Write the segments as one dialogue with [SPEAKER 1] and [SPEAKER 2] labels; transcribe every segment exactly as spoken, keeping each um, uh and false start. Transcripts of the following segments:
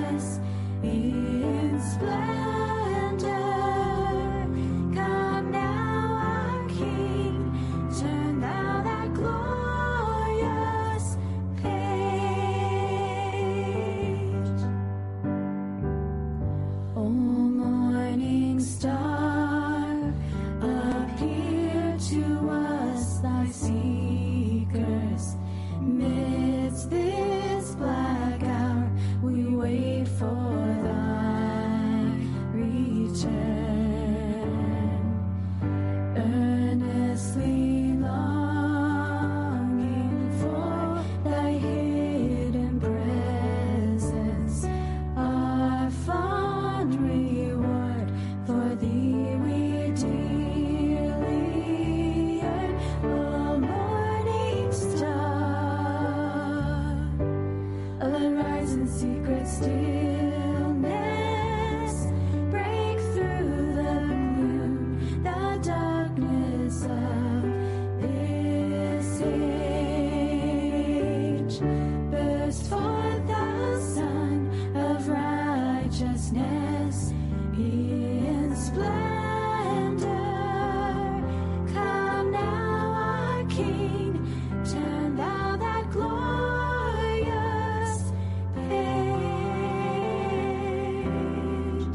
[SPEAKER 1] glorious in splendor. Come now, our King, turn thou that glorious page. O morning star, appear to us, thy seekers. Midst this black hour, we wait for thy return. Earnestly longing for thy hidden presence, our fond reward for thee we dearly yearn. O morning star, let rise in secret stillness, break through the gloom, the darkness of this age. Burst forth the sun of righteousness in splendor. Come now, our King, turn thou that glorious page.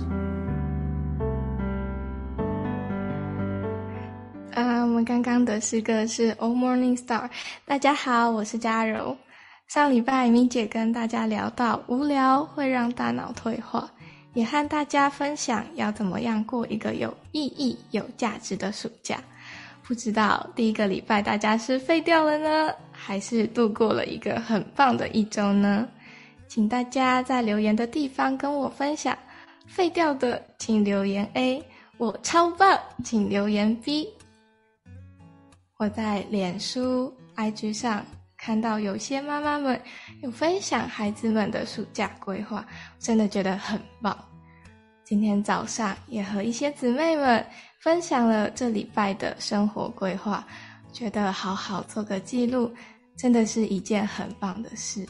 [SPEAKER 2] 呃，我们刚刚的诗歌是 O Morning Star。大家好，我是嘉柔。上礼拜咪姐跟大家聊到无聊会让大脑退化，也和大家分享要怎么样过一个有意义、有价值的暑假。不知道第一个礼拜大家是废掉了呢，还是度过了一个很棒的一周呢？请大家在留言的地方跟我分享，废掉的请留言 A， 我超棒请留言 B。 我在脸书 I G 上看到有些妈妈们有分享孩子们的暑假规划，真的觉得很棒。今天早上也和一些姊妹们分享了这礼拜的生活规划，觉得好好做个记录，真的是一件很棒的事。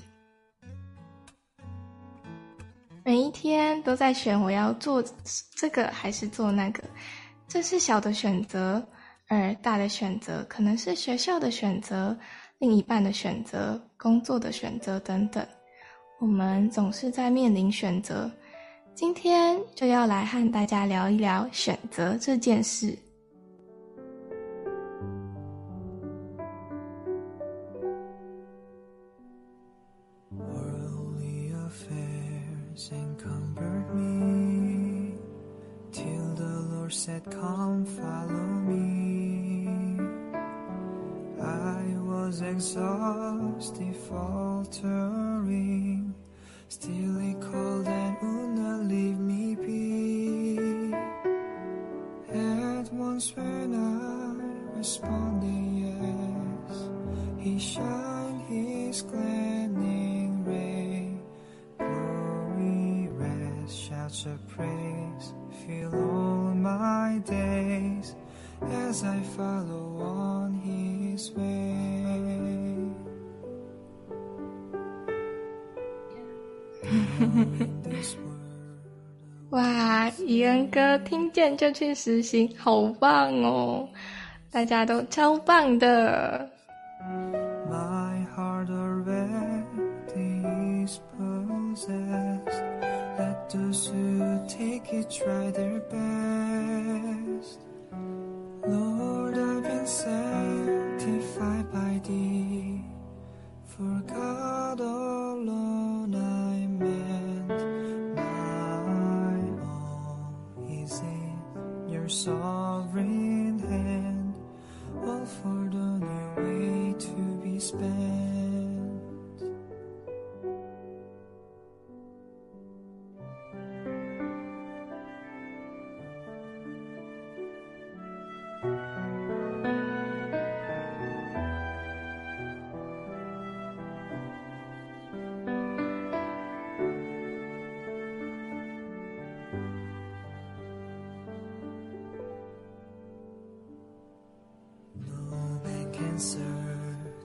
[SPEAKER 2] 每一天都在选我要做这个还是做那个，这是小的选择，而大的选择可能是学校的选择、另一半的选择、工作的选择等等。我们总是在面临选择，今天就要来和大家聊一聊选择这件事。
[SPEAKER 3] Worldly affairs encumbered me, till the Lord said, come follow me. I was exhausted, faltering, still he called and would not leave me be. At once when I responded yes, he shined his gleaming ray. Glory, rest, shouts of praise fill all my days as I follow on his way.
[SPEAKER 2] 哇，宜恩哥听见就去实行，好棒哦！大家都超棒的。
[SPEAKER 3] My heart already is possessed. Let those who take it try their best. Lord, I've been sanctified by thee. For God alone I meant. My all is in your sovereign hand. All for the new way to be spent.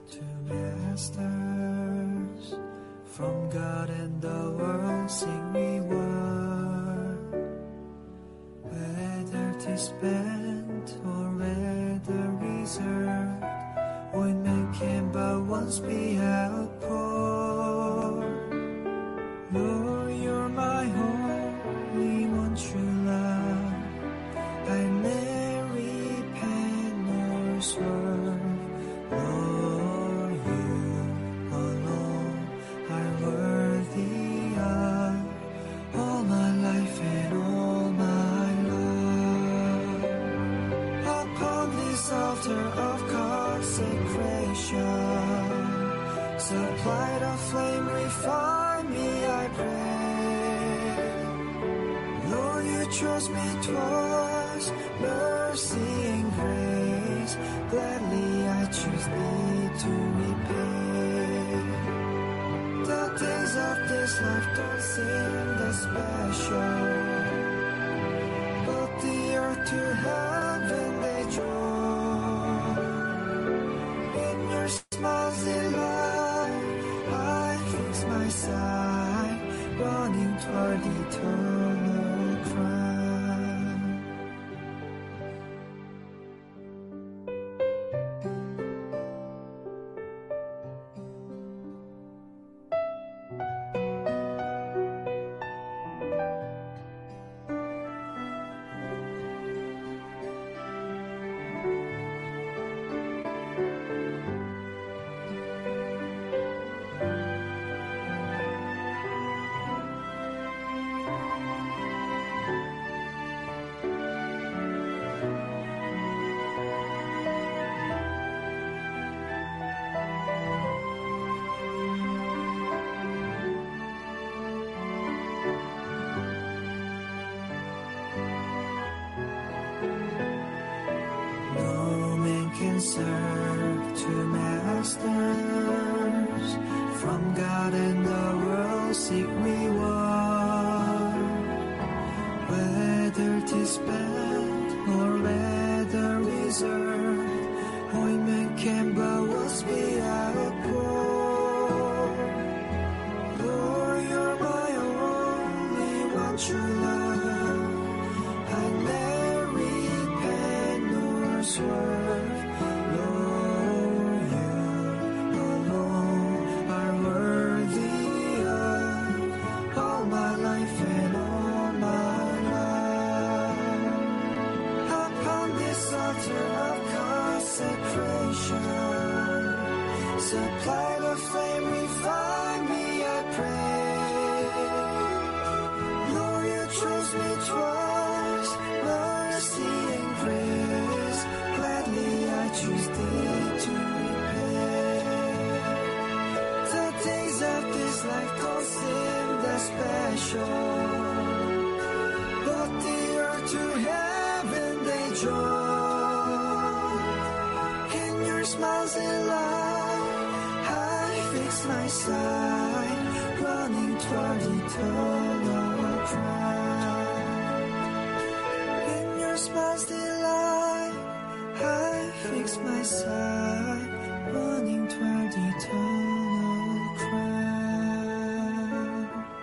[SPEAKER 3] 'From God and the world sing we spent or whether reserved, ointment can but once be outpoured. Lord, you're my only one true love. I never repent nor swerve. Lord, you alone are worthy of all my life and all my love. Upon this altar of consecration, supply the flame, refine me, I pray. Lord, you chose me twice, mercy and grace. Gladly I choose thee to repay. The days of this life don't seem that special, but the earth to heaven they draw. In your smiles in love, I fix my sight, running toward eternal crown. Serve two masters, from God and the world seek reward. Whether 'tis spent or whether reserved, ointment can but once be outpoured. Lord, you're my only one true love. I never repent nor swerve. Supply the flame, refine me, I pray. Lord, you chose me twice, mercy and grace. Gladly I choose thee to repay. The days of this life don't seem that special, but the earth to heaven they draw. In your smiles and love, my sight, running toward eternal crown. In your smiles delight, I fix my sight, running toward eternal crown.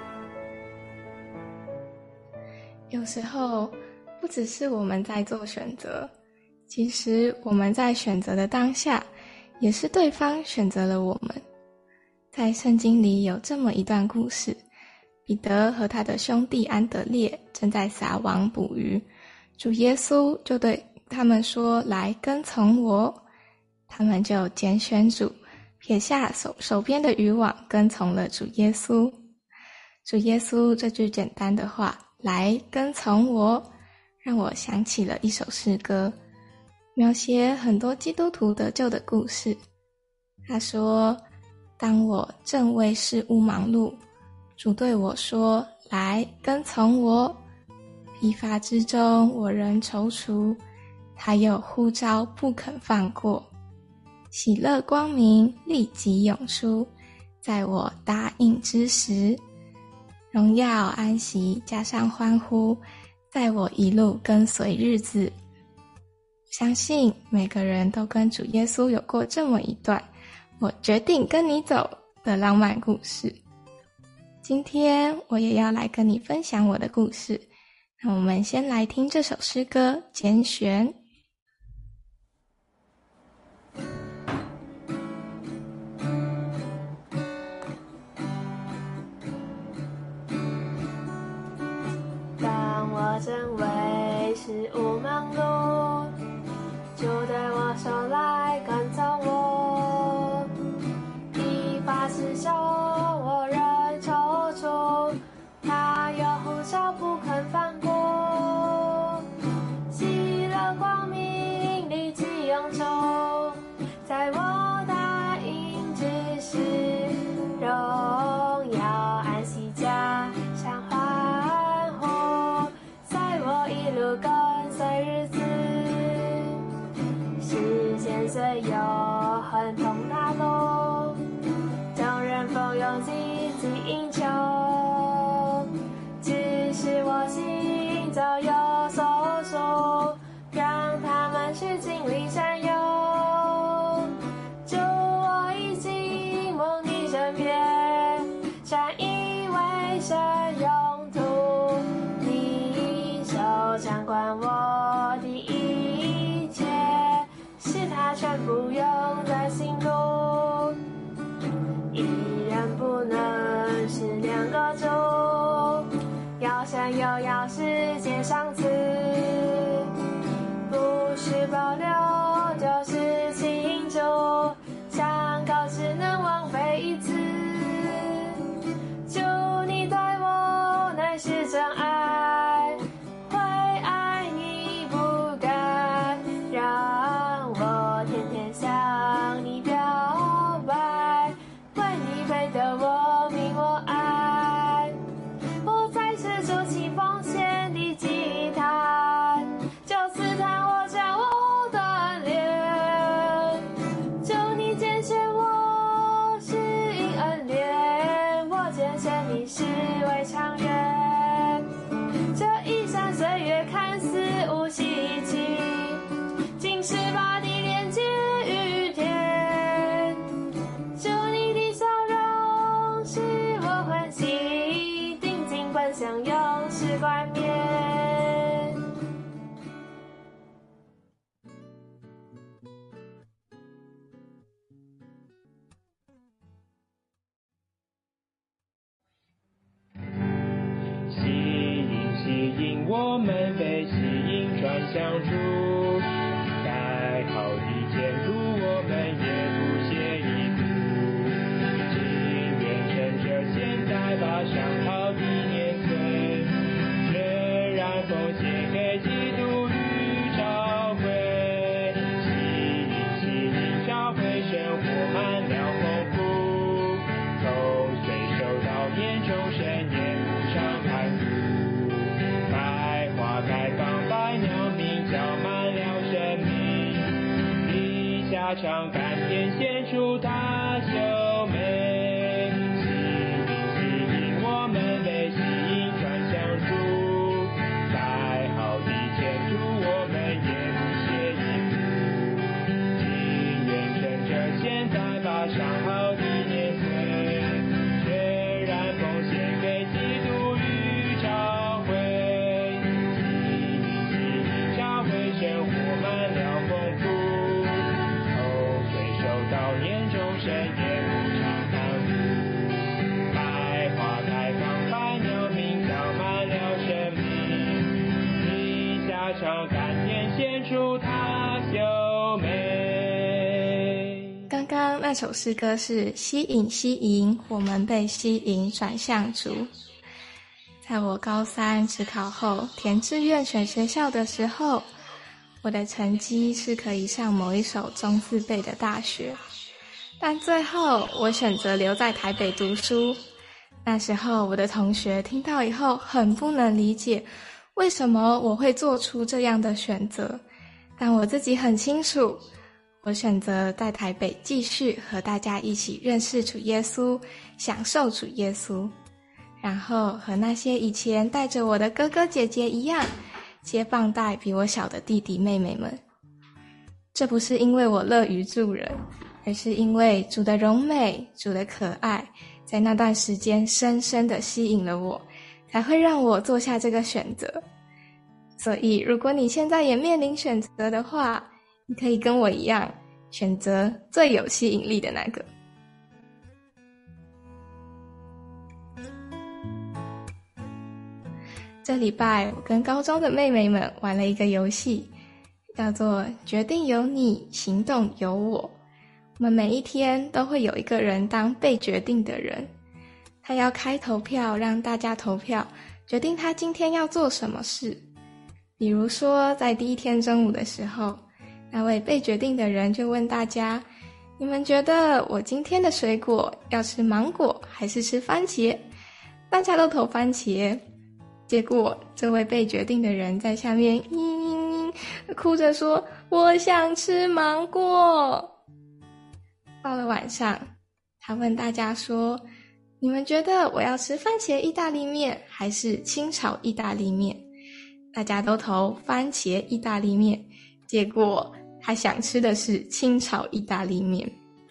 [SPEAKER 2] 有时候不只是我们在做选择，其实我们在选择的当下，也是对方选择了我们。在圣经里有这么一段故事，彼得和他的兄弟安德烈正在撒网捕鱼，主耶稣就对他们说，来跟从我。他们就拣选主，撇下手手边的渔网，跟从了主耶稣。主耶稣这句简单的话，来跟从我，让我想起了一首诗歌，描写很多基督徒得救的故事。他说，当我正为事务忙碌，主对我说，来跟从我。疲乏之中我仍踌躇，他又呼召不肯放过。喜乐光明立即涌出，在我答应之时，荣耀安息加上欢呼，在我一路跟随日子。相信每个人都跟主耶稣有过这么一段我决定跟你走的浪漫故事。今天我也要来跟你分享我的故事， 那我们先来听这首诗歌《拣选》。
[SPEAKER 4] 当我正为事务忙碌，就对我手来赶走我，一发刺手，我仍踌躇，他又呼召不肯放过，喜乐光明立即涌出，在我答应之时，荣耀安息加上欢呼，在我一路跟随日子，时间虽有很痛大路，众人蜂拥积极营救，只是我心早有所属，让他们去经历占有。主，我已经蒙你甄别，专以为神用途，你手掌管我的一切，使它全部用在心路。一人不能是两个主，要神又要世界上次，不是保留就是庆祝，香膏只能枉费一次。主，你对我乃是真爱，会爱你不改，让我天天向你表白，为你配得我命我爱。我在此筑起奉献的祭坛，就刺探我将我锻炼。求你拣选我，是因恩典，我拣选你是为长远。这一山岁月看似无希冀，竟是把你连接于天。求你的笑容使我欢喜，定睛奔向永世冠冕。
[SPEAKER 5] 吸引吸引我们被吸引转向主，再好的前途我们也不屑一顾，情愿趁着现在把上好的年岁全然奉献给基督与教会，吸引吸引教会生活满了丰富，从岁首到年终神也不常看顾，百花开放，百鸟鸣叫满了生命，地下常甘甜献出它秀美，吸引吸引我们被吸引转向主，再好的前途我们也不屑一顾，情愿趁着现在把上好的年岁全然奉献给基督与教会，吸引吸引教会生活满了丰富，从岁首到年终神也不常看顾，百花开放，百鸟鸣叫满了生命，地下常甘甜献出它秀美。
[SPEAKER 2] 刚刚那首诗歌是吸引吸引，我们被吸引转向主。在我高三指考后填志愿选学校的时候，我的成绩是可以上某一所中字辈的大学，但最后我选择留在台北读书。那时候我的同学听到以后很不能理解为什么我会做出这样的选择，但我自己很清楚，我选择在台北继续和大家一起认识主耶稣，享受主耶稣，然后和那些以前带着我的哥哥姐姐一样，接棒带比我小的弟弟妹妹们。这不是因为我乐于助人，而是因为主的荣美，主的可爱，在那段时间深深地吸引了我，才会让我做下这个选择。 所以如果你现在也面临选择的话，你可以跟我一样选择最有吸引力的那个。这礼拜我跟高中的妹妹们玩了一个游戏，叫做决定由你，行动由我。我们每一天都会有一个人当被决定的人，他要开投票，让大家投票决定他今天要做什么事。比如说在第一天中午的时候，那位被决定的人就问大家，你们觉得我今天的水果要吃芒果还是吃番茄？大家都投番茄。结果这位被决定的人在下面嘤嘤嘤哭着说，我想吃芒果。到了晚上，他问大家说，你们觉得我要吃番茄意大利面还是清炒意大利面？大家都投番茄意大利面，结果他想吃的是清炒意大利面。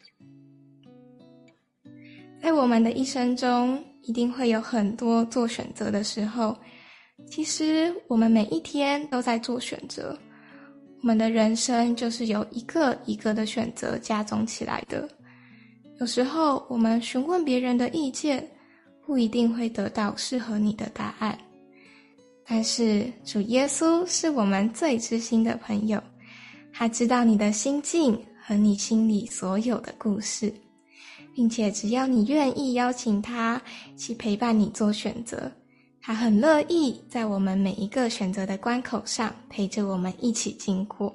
[SPEAKER 2] 在我们的一生中，一定会有很多做选择的时候，其实我们每一天都在做选择，我们的人生就是由一个一个的选择加总起来的。有时候我们询问别人的意见，不一定会得到适合你的答案，但是主耶稣是我们最知心的朋友，他知道你的心境和你心里所有的故事，并且只要你愿意邀请他一起陪伴你做选择，他很乐意在我们每一个选择的关口上陪着我们一起经过。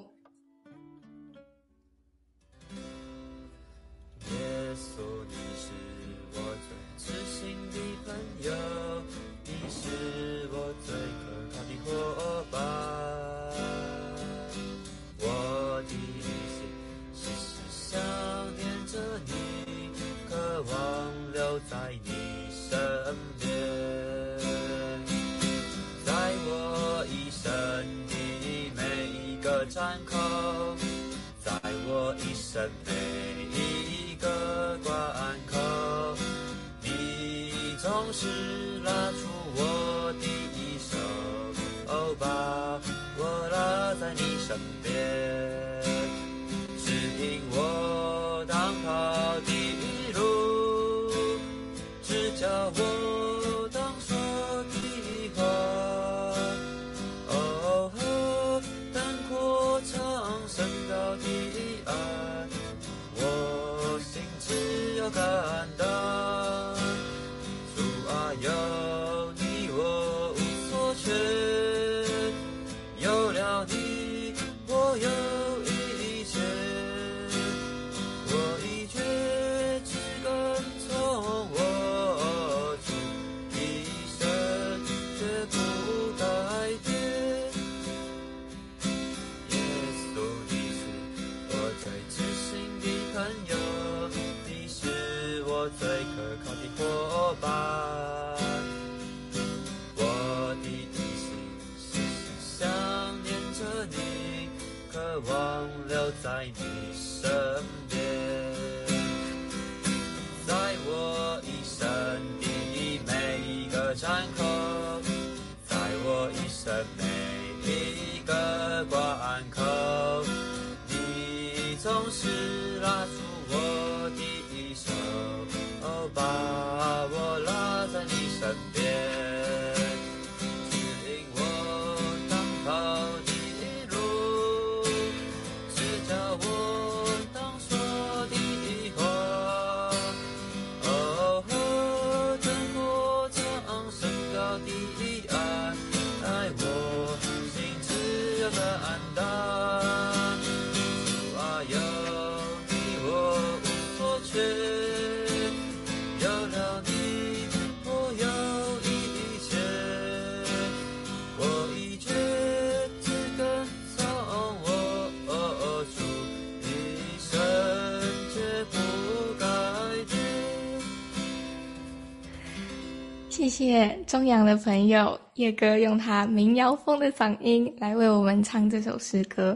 [SPEAKER 3] 耶稣，你是我最知心的朋友，你是我最可靠的伙伴，我的心时时想念着你，渴望留在你身边，在我一生的每一个站口，在我一生每一个关口，你总是拉住我的手，哦，把我拉在你身边，指引我当跑的路，只叫我当说的话，哦，灯火长升高的爱，我心只有感到，主啊，有你我无所缺，有了你我有一切，我一决志跟从我主，一生绝不改变。耶稣，你是我最知心的朋友，你是我最可靠的伙伴，我的心时时想念着你，渴望留在你身边，在我一生的每一个站口，在我一生每一个关口，你总是拉住我的手，哦，把我拉在你身边，指引我当跑的路，只叫我当说的话，哦，灯火长升高的爱，爱我心只有感到，主啊，有你我无所缺，有了你我有一切，我一决志跟从我主，一生绝不改变。
[SPEAKER 2] 谢谢中阳的朋友叶哥用他民谣风的嗓音来为我们唱这首诗歌。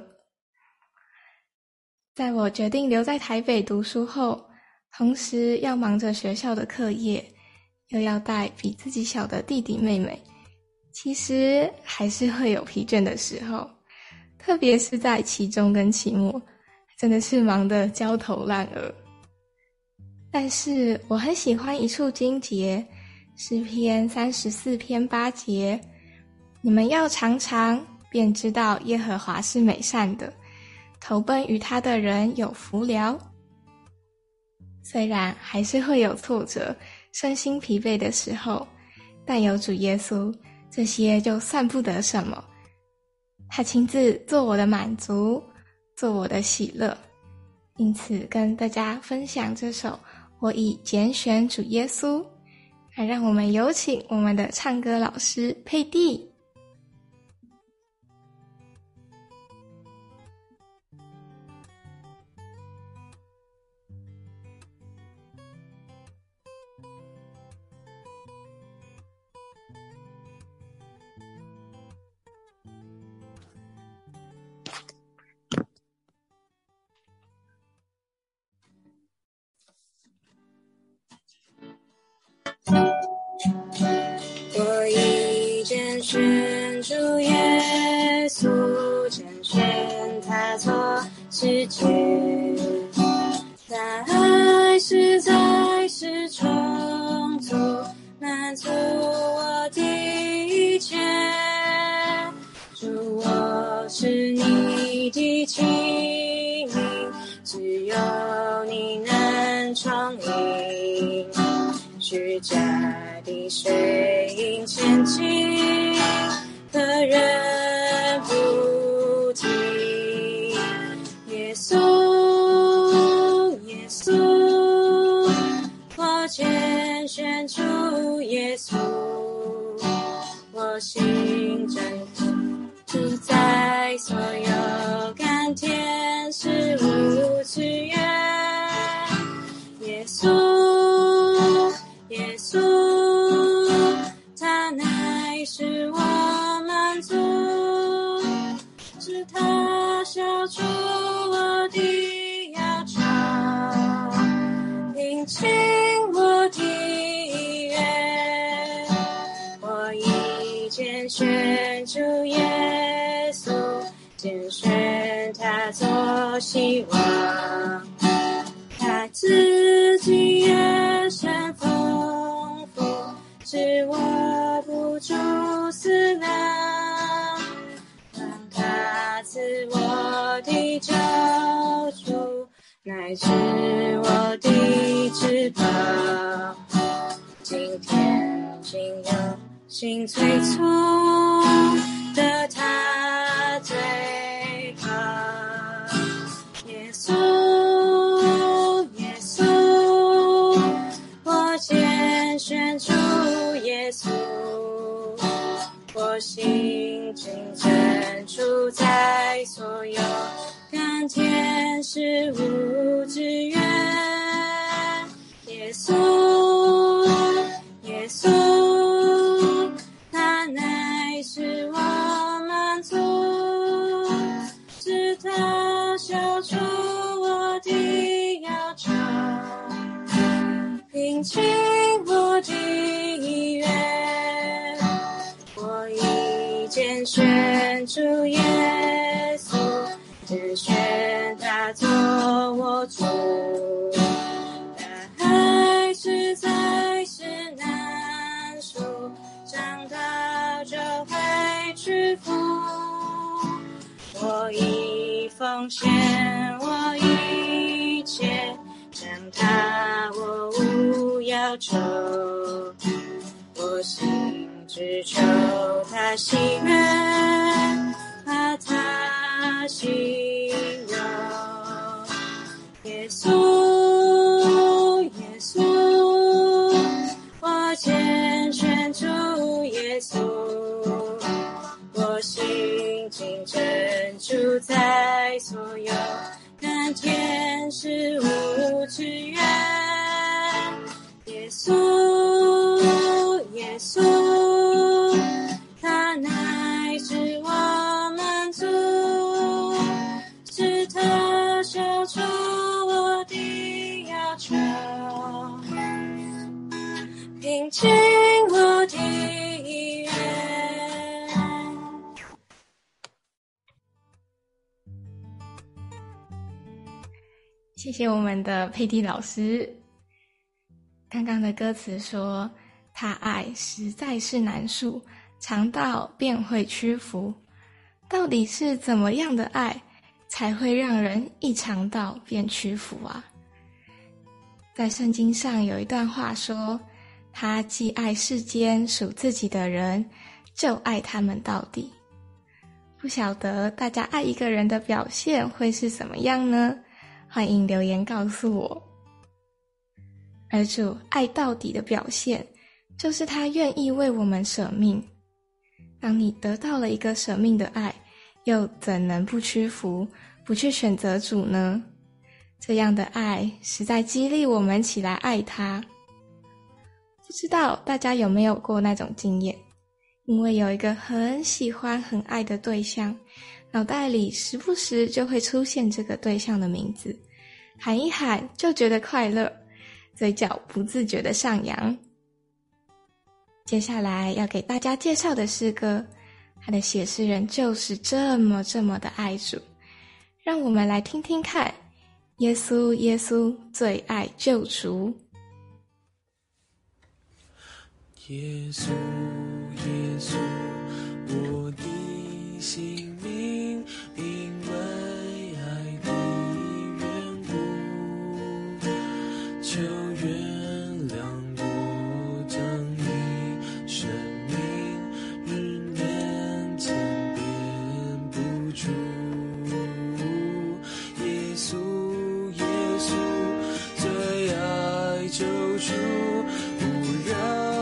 [SPEAKER 2] 在我决定留在台北读书后，同时要忙着学校的课业，又要带比自己小的弟弟妹妹， 其实还是会有疲倦的时候，特别是在期中跟期末，真的是忙得焦头烂额。但是我很喜欢一处经节，诗篇三十四篇八节，你们要尝尝，便知道耶和华是美善的，投奔于他的人有福了。虽然还是会有挫折，身心疲惫的时候，但有主耶稣，这些就算不得什么。他亲自做我的满足，做我的喜乐。因此跟大家分享这首我已拣选主耶稣。来，让我们有请我们的唱歌老师佩蒂。
[SPEAKER 6] 我已拣选主耶稣，拣选他做世界，他爱实在是充足，满足我的一切。主，我是你的器皿，只有你能充盈，虚假的水银前进，可人不听。耶稣，耶稣，我拣选主耶稣，我心真主宰所有甘甜事物之源。耶稣，耶稣，他乃是我满足，是他消除我的忧愁，平静我的意愿。我已拣选主耶稣，拣选他做希望，他自己也甚丰富，是我不住思量，让他赐我的救主，乃是我的至宝。今天仅有心催促的他最好。耶稣，耶稣，我拣选主耶稣，我心真正主宰所有甘甜事物之源。耶稣，耶稣，他乃是我满足，是他消除我的忧愁，平静我的意愿。我已拣选主耶稣，拣选他做我主，他爱实在是难数，长大就会屈服。我已奉献我一切，将他我无要求，我心只求他喜悦，怕他喜悦。耶稣，耶稣，我拣选主耶稣，我心紧真主宰所有甘甜事物之源。耶稣，耶稣，他乃是我满足，是他消除我的忧愁，平静我的意愿。
[SPEAKER 2] 谢谢我们的佩蒂老师。刚刚的歌词说，他爱实在是难数，尝到便会屈服。到底是怎么样的爱才会让人一尝到便屈服啊？在圣经上有一段话说，他既爱世间属自己的人，就爱他们到底。不晓得大家爱一个人的表现会是什么样呢？欢迎留言告诉我。而主爱到底的表现，就是他愿意为我们舍命。当你得到了一个舍命的爱，又怎能不屈服，不去选择主呢？这样的爱实在激励我们起来爱他。不知道大家有没有过那种经验，因为有一个很喜欢很爱的对象，脑袋里时不时就会出现这个对象的名字，喊一喊就觉得快乐，嘴角不自觉地上扬。接下来要给大家介绍的诗歌，他的写诗人就是这么这么的爱主。让我们来听听看，耶稣耶稣最爱救赎。
[SPEAKER 7] 耶稣耶稣，我的性命因为爱的缘故，求原谅我将你生命日年千遍不住。耶稣耶稣最爱救赎，不让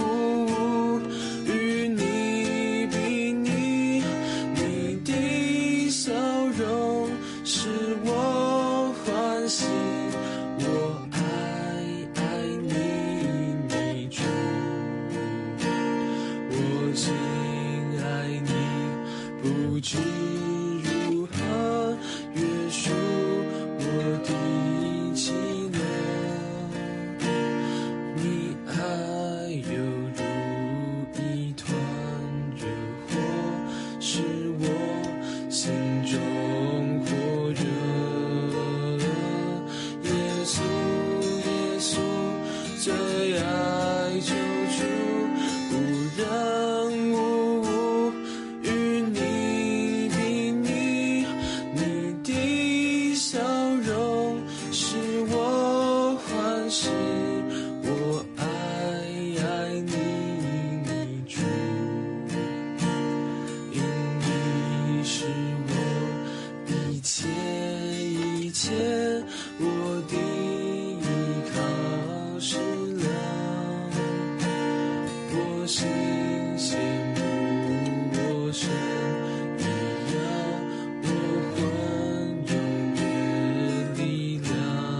[SPEAKER 7] 不知如何约束我的气流，你爱犹如一团热火，使我心中火热。耶稣耶稣最爱救赎，不让我与你比拟，你的笑容使我欢喜，我爱爱你，你主，因你是我一切一切，我的依靠是良，我心羡慕我神一样，我魂永远力量。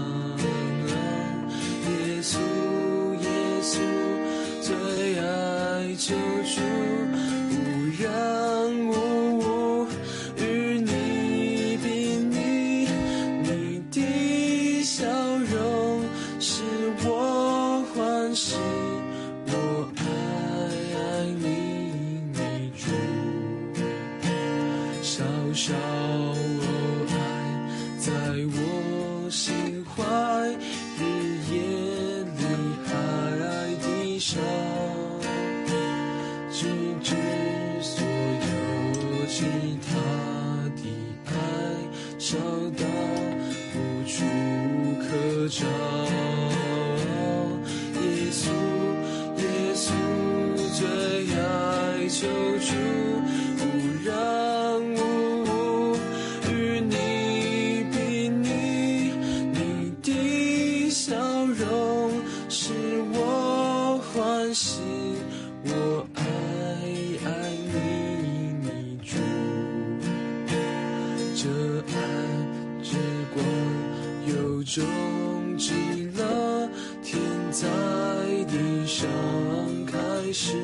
[SPEAKER 7] 耶稣耶稣最爱救赎，不让我与你比拟，你的笑容使我欢喜，我爱爱你，你主，小小爱在我心怀，日夜里海地上，直至所有其他的爱烧到无处可找。耶稣耶稣最爱救赎，不让我与你比拟，你的笑容使我欢喜，我爱爱你，你主，这爱之光有种至了天在地上开始。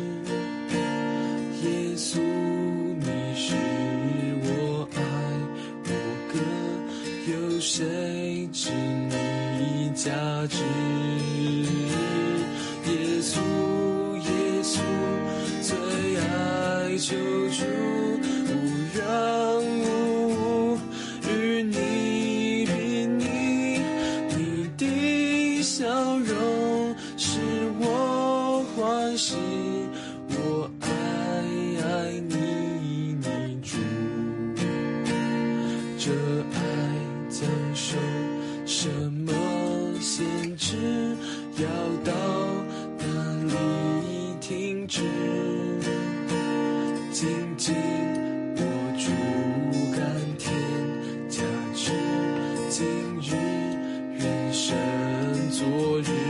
[SPEAKER 7] 耶稣你是我爱我歌，有谁知你价值？耶稣耶稣最爱救赎，不让我与你比拟， 紧紧握住甘甜，加之今日，人生昨日。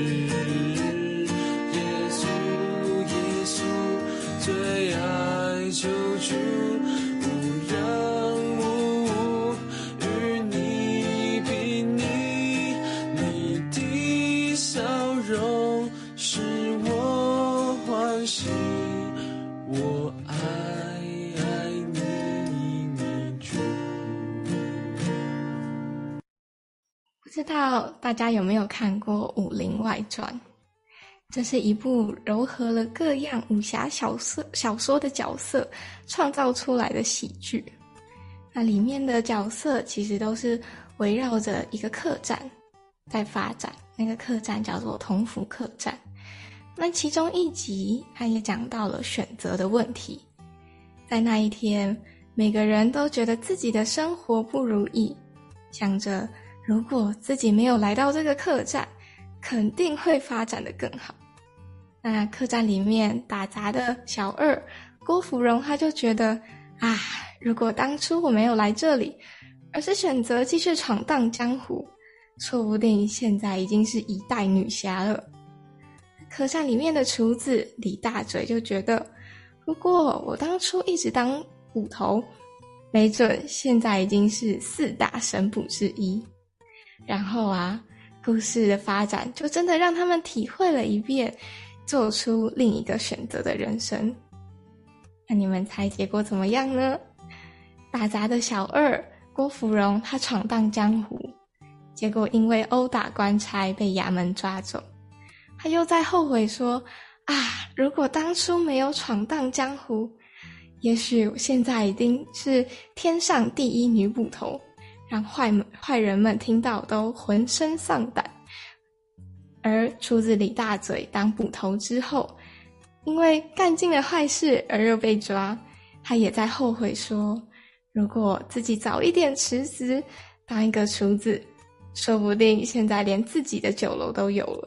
[SPEAKER 7] 耶稣，耶稣，最爱救主，无人无物与你比拟，你的笑容使我欢喜，我爱爱你，你主。
[SPEAKER 2] 不知道大家有没有看过《武林外传》？这是一部糅合了各样武侠小说小说的角色创造出来的喜剧。那里面的角色其实都是围绕着一个客栈在发展，那个客栈叫做同福客栈。那其中一集他也讲到了选择的问题。在那一天，每个人都觉得自己的生活不如意，想着如果自己没有来到这个客栈，肯定会发展得更好。那客栈里面打杂的小二郭芙蓉，他就觉得啊，如果当初我没有来这里，而是选择继续闯荡江湖，说不定现在已经是一代女侠了。客栈里面的厨子李大嘴就觉得，如果我当初一直当捕头，没准现在已经是四大神捕之一。然后啊，故事的发展就真的让他们体会了一遍做出另一个选择的人生。那你们猜结果怎么样呢？打杂的小二郭芙蓉，她闯荡江湖，结果因为殴打官差被衙门抓走。她又在后悔说，啊，如果当初没有闯荡江湖，也许我现在已经是天上第一女捕头，让坏坏人们听到都浑身丧胆。而厨子李大嘴当捕头之后，因为干尽了坏事而又被抓，他也在后悔说，如果自己早一点辞职当一个厨子，说不定现在连自己的酒楼都有了。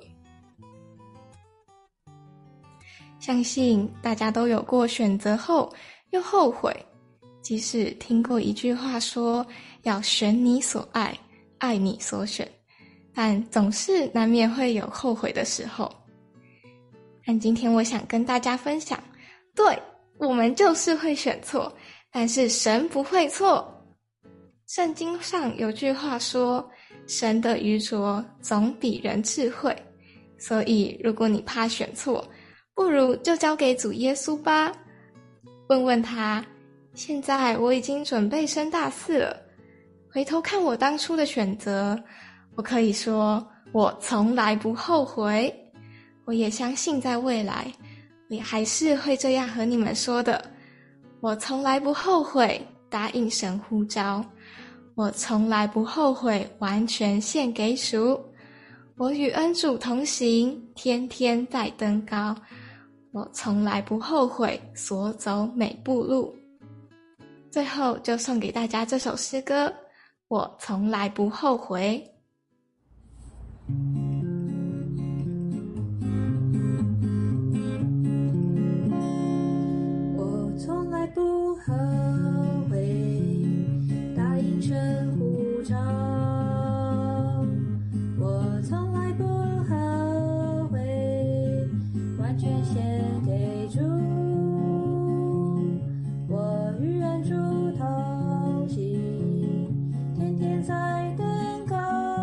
[SPEAKER 2] 相信大家都有过选择后又后悔，即使听过一句话说要选你所爱，爱你所选，但总是难免会有后悔的时候。但今天我想跟大家分享，对，我们就是会选错，但是神不会错。圣经上有句话说，神的愚拙总比人智慧，所以如果你怕选错，不如就交给主耶稣吧。问问他，现在我已经准备升大四了，回头看我当初的选择，我可以说我从来不后悔。我也相信在未来，我也还是会这样和你们说的，我从来不后悔答应神呼召，我从来不后悔完全献给主，我与恩主同行，天天在登高，我从来不后悔所走每步路。最后就送给大家这首诗歌，我从来不后悔。
[SPEAKER 1] 我从来不后悔答应神呼召，我从来不后悔完全献给主，我与恩主同行，天天在登高，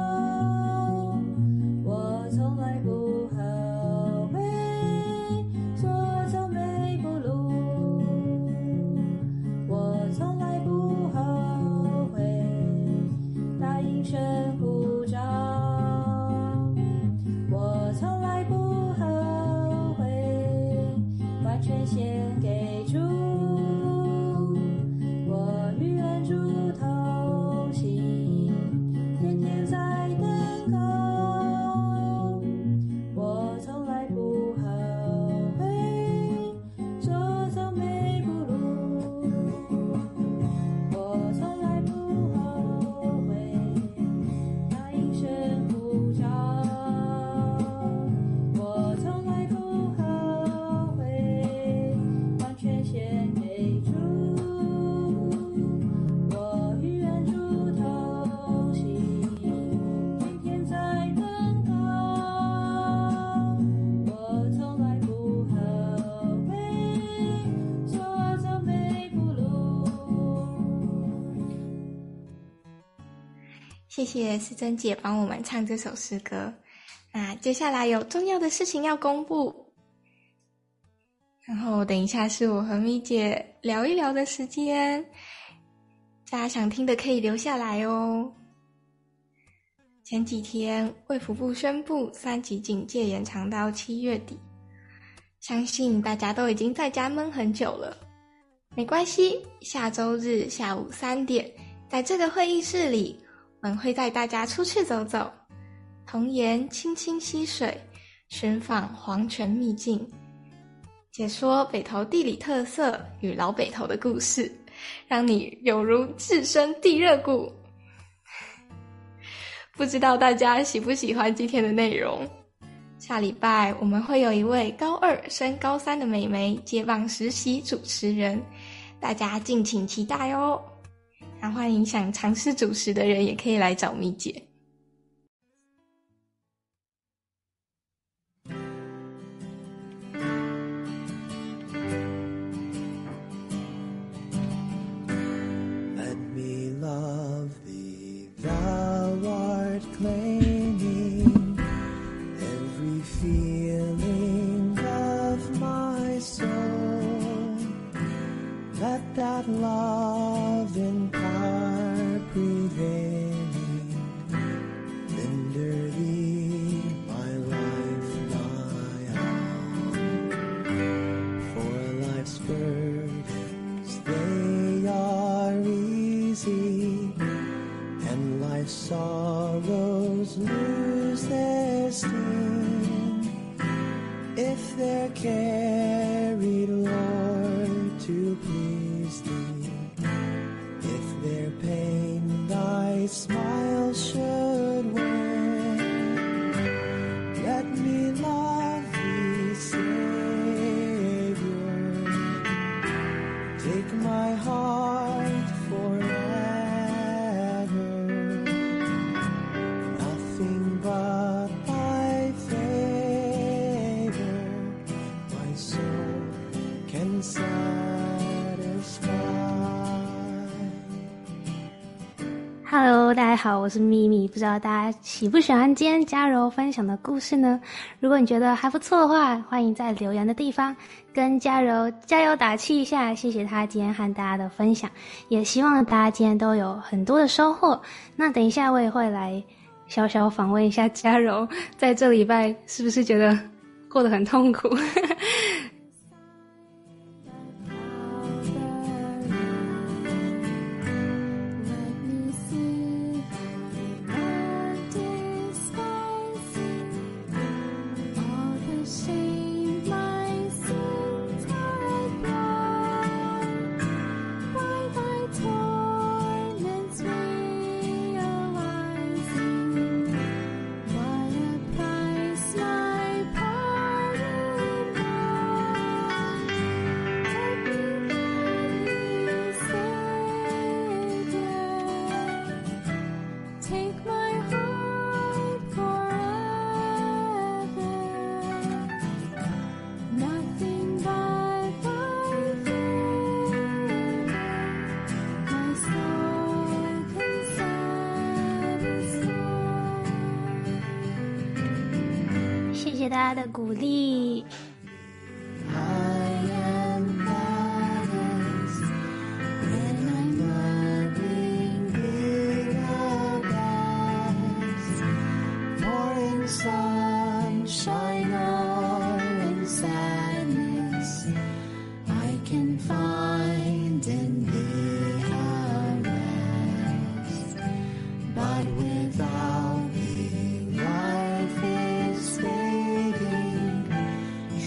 [SPEAKER 2] 谢谢思珍姐帮我们唱这首诗歌。那接下来有重要的事情要公布，然后等一下是我和咪姐聊一聊的时间，大家想听的可以留下来哦。前几天卫福部宣布三级警戒延长到七月底，相信大家都已经在家闷很久了。没关系，下周日下午三点，在这个会议室里，我们会带大家出去走走，童言清清溪水，寻访黄泉秘境，解说北投地理特色与老北投的故事，让你有如置身地热谷。不知道大家喜不喜欢今天的内容？下礼拜我们会有一位高二升高三的美眉接棒实习主持人，大家敬请期待哦。那欢迎想尝试主持的人也可以来找咪姐。
[SPEAKER 8] Let me love thee, thou art claiming every feeling of my soul. Let that love in power prevailing render thee my life, my all. For life's burdens, they are easy, and life's sorrows lose their sting if they're carried, Lord, to please thee. If their pain thy smile should win, let me love thee, Savior. Take my heart forever, nothing but thy favor my soul can satisfy.
[SPEAKER 9] Hello， 大家好，我是咪咪。不知道大家喜不喜欢今天嘉柔分享的故事呢？如果你觉得还不错的话，欢迎在留言的地方跟嘉柔加油打气一下。谢谢他今天和大家的分享，也希望大家今天都有很多的收获。那等一下我也会来小小访问一下嘉柔，在这礼拜是不是觉得过得很痛苦？谢谢大家的鼓励。
[SPEAKER 8] Sunshine or in sadness, I can find in thee a rest. But without thee, life is fading,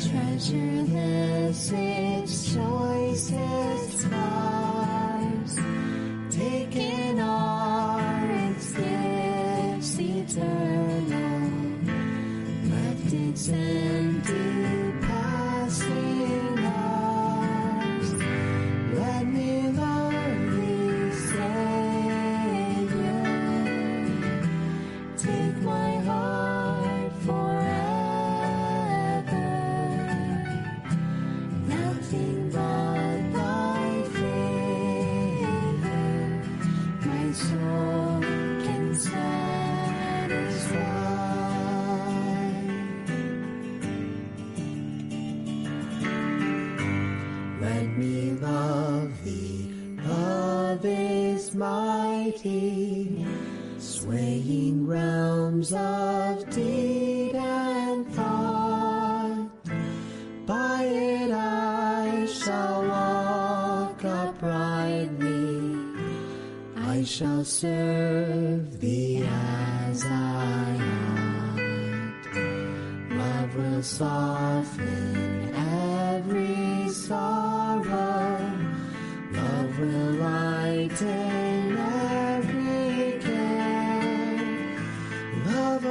[SPEAKER 8] of thee. Love is mighty, swaying realms of deed and thought. By it I shall walk uprightly, I shall serve thee as I ought. Love will soften every sorrow, love will lighten every care. Love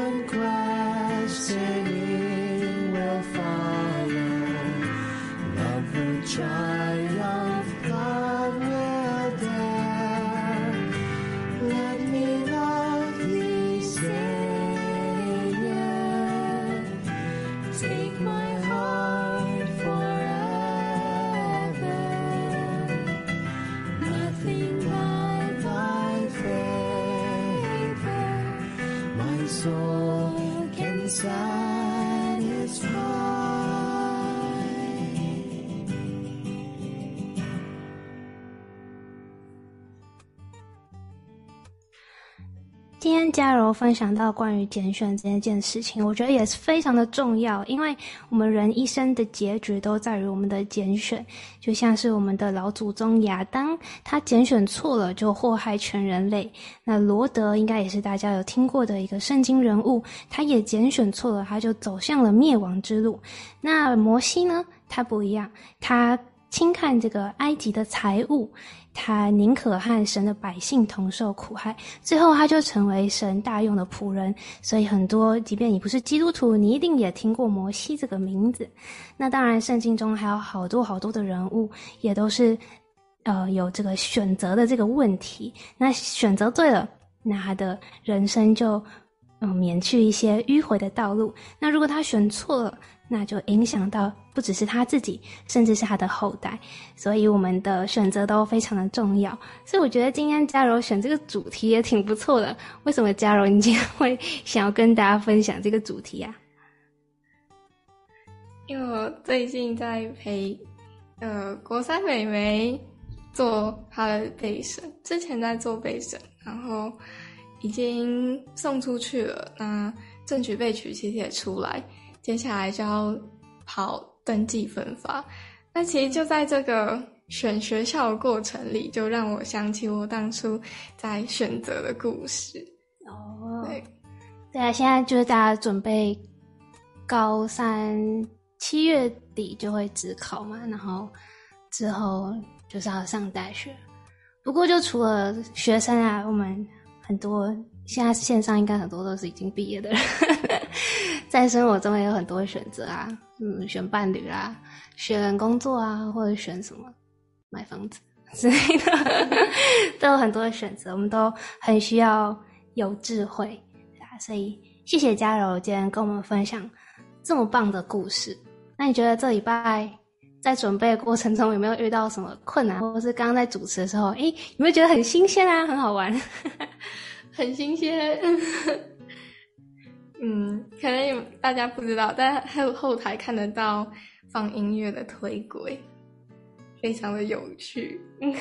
[SPEAKER 8] unquestioning will follow, love will triumph, love will dare. Let me love thee, Savior, take my heart forever. Nothing but thy favor my soul can satisfy.
[SPEAKER 9] 今天嘉柔分享到关于拣选这件事情，我觉得也是非常的重要，因为我们人一生的结局都在于我们的拣选。就像是我们的老祖宗亚当，他拣选错了就祸害全人类。那罗德应该也是大家有听过的一个圣经人物，他也拣选错了，他就走向了灭亡之路。那摩西呢，他不一样，他轻看这个埃及的财物，他宁可和神的百姓同受苦害，最后他就成为神大用的仆人。所以很多即便你不是基督徒，你一定也听过摩西这个名字。那当然圣经中还有好多好多的人物也都是呃有这个选择的这个问题，那选择对了，那他的人生就嗯免去一些迂回的道路。那如果他选错了，那就影响到不只是他自己，甚至是他的后代。所以我们的选择都非常的重要。所以我觉得今天嘉柔选这个主题也挺不错的。为什么嘉柔你今天会想要跟大家分享这个主题啊？
[SPEAKER 2] 因为我最近在陪呃国三美眉做她的备审，之前在做备审，然后已经送出去了，那正取备取其实也出来，接下来就要跑登记分发。那其实就在这个选学校的过程里，就让我想起我当初在选择的故事。
[SPEAKER 9] 哦，
[SPEAKER 2] 对，
[SPEAKER 9] 对啊，现在就是大家准备高三七月底就会指考嘛，然后之后就是要上大学。不过就除了学生啊，我们很多现在线上应该很多都是已经毕业的人在生活中也有很多选择啊，嗯，选伴侣啊，选工作啊，或者选什么买房子之类的都有很多的选择，我们都很需要有智慧啊。所以谢谢嘉柔今天跟我们分享这么棒的故事。那你觉得这礼拜在准备的过程中有没有遇到什么困难，或者是刚刚在主持的时候，诶，有没有觉得很新鲜啊，很好玩
[SPEAKER 2] 很新鲜嗯，可能有大家不知道，但还有后台看得到放音乐的推轨，非常的有趣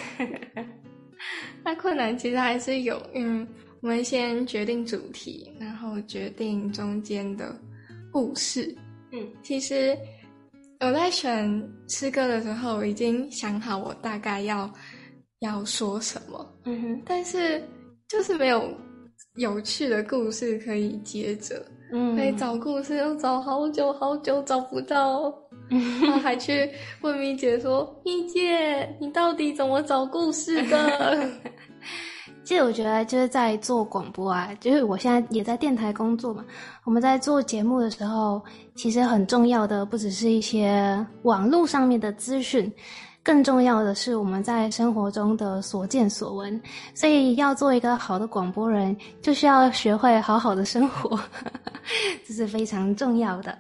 [SPEAKER 2] 那困难其实还是有，嗯，我们先决定主题，然后决定中间的故事。嗯，其实我在选诗歌的时候，我已经想好我大概要要说什么，嗯哼，但是就是没有有趣的故事可以接着，嗯，所以找故事又找好久好久找不到，然后还去问咪姐说：“咪姐，你到底怎么找故事的？”
[SPEAKER 9] 其实我觉得就是在做广播啊，就是我现在也在电台工作嘛，我们在做节目的时候，其实很重要的不只是一些网络上面的资讯，更重要的是我们在生活中的所见所闻。所以要做一个好的广播人，就需要学会好好的生活这是非常重要的。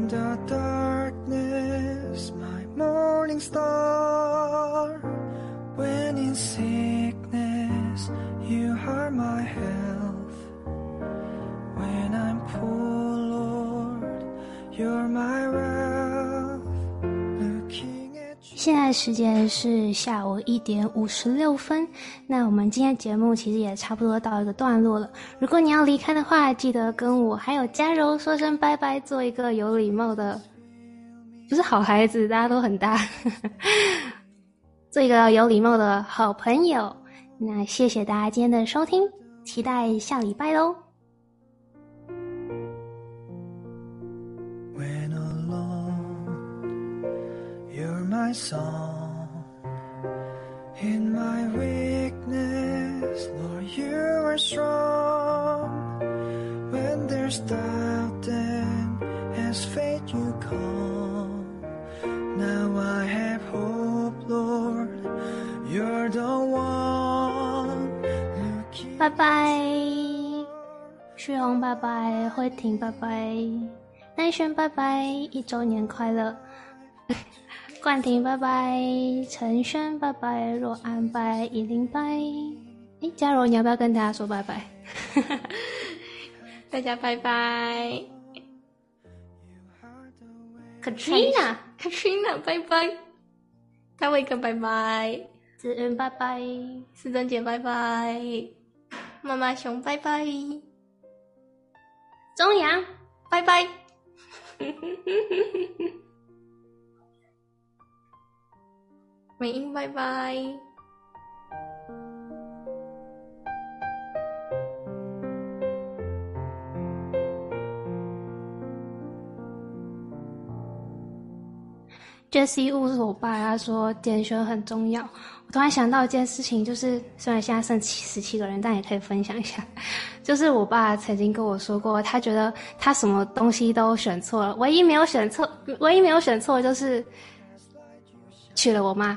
[SPEAKER 8] In the darkness, my morning star. When in sickness, you are my health. When I'm poor, Lord, you're my wealth. Looking at you.
[SPEAKER 9] 现在时间是下午一点五十六分，那我们今天节目其实也差不多到一个段落了。如果你要离开的话，记得跟我还有嘉柔说声拜拜，做一个有礼貌的，不是好孩子，大家都很大，做一个有礼貌的好朋友。那谢谢大家今天的收听，期待下礼拜咯。
[SPEAKER 8] When alone, you're my song. In my weakness, Lord, you are strong. When there's doubt and as faith you come. Now I have hope, Lord, you're the one. Looking
[SPEAKER 9] 拜拜，旭红拜拜，慧婷拜拜，南轩拜拜，一周年快乐。冠廷拜拜，陈轩拜拜，若安拜，依琳拜。诶，嘉柔你要不要跟大家说拜拜？
[SPEAKER 2] 大家拜拜。
[SPEAKER 9] Katrina
[SPEAKER 2] Katrina 拜拜。大卫哥拜拜。
[SPEAKER 9] 子恩拜拜，
[SPEAKER 2] 思珍姐拜拜。妈妈熊拜拜。
[SPEAKER 9] 钟阳
[SPEAKER 2] 拜拜。美英拜拜。
[SPEAKER 9] Jessie 误是我爸，他说点选很重要。我突然想到一件事情，就是虽然现在剩七十七个人，但也可以分享一下。就是我爸曾经跟我说过，他觉得他什么东西都选错了，唯一没有选错，唯一没有选错就是娶了我妈。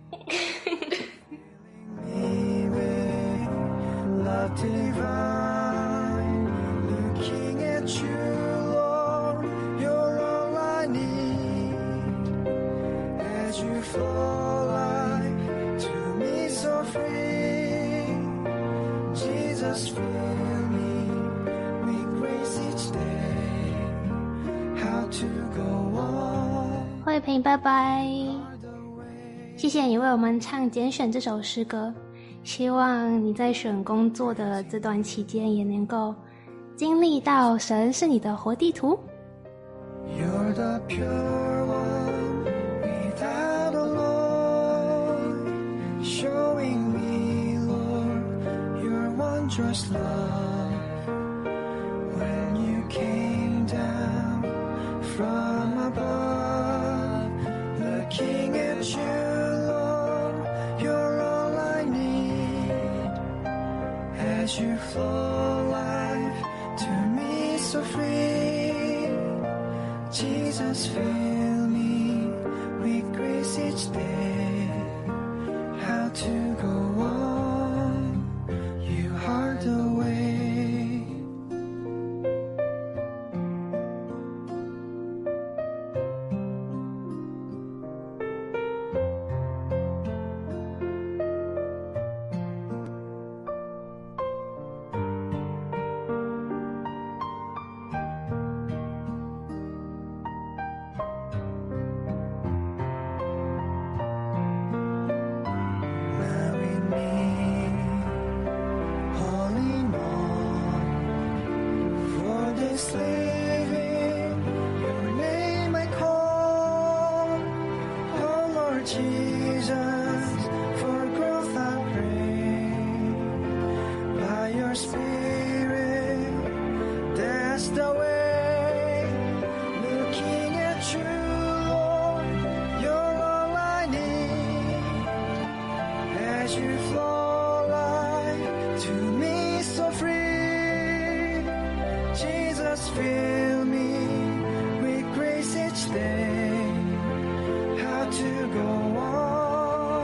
[SPEAKER 8] love divine, looking at you, Lord, you're all I need. As you flow like to me so free, Jesus fill me with grace each day. How to go on?
[SPEAKER 9] 慧萍拜拜，谢谢你为我们唱拣选这首诗歌。希望你在选工作的这段期间也能够经历到神是你的活地图。
[SPEAKER 8] You're the pure one without alloy, showing me, Lord, your wondrous love. When you came down from above, looking at you, Lord, you're all I need. As you flow life to me so free, Jesus fill me with grace each day. How to go on, you are the way. Now in me, all in all, for this living, your name I call. Oh Lord Jesus, for growth I pray. By your Spirit, that's the way. Looking at you, Lord, you're all I need. As you flow light to me so free, Jesus fill me with grace each day. How to go on,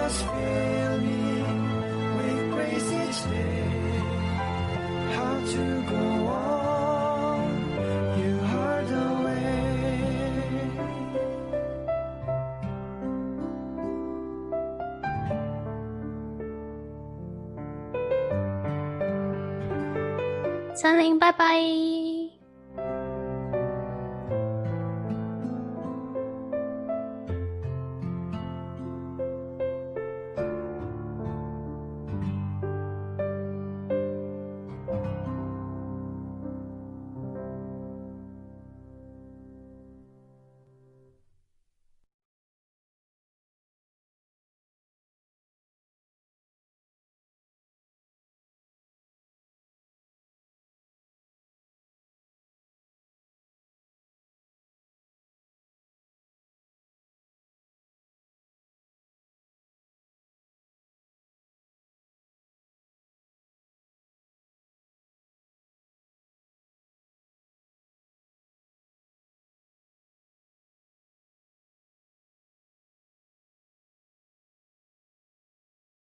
[SPEAKER 8] just fill me with grace each day. How to go on, you are the way.
[SPEAKER 9] 森林，拜拜。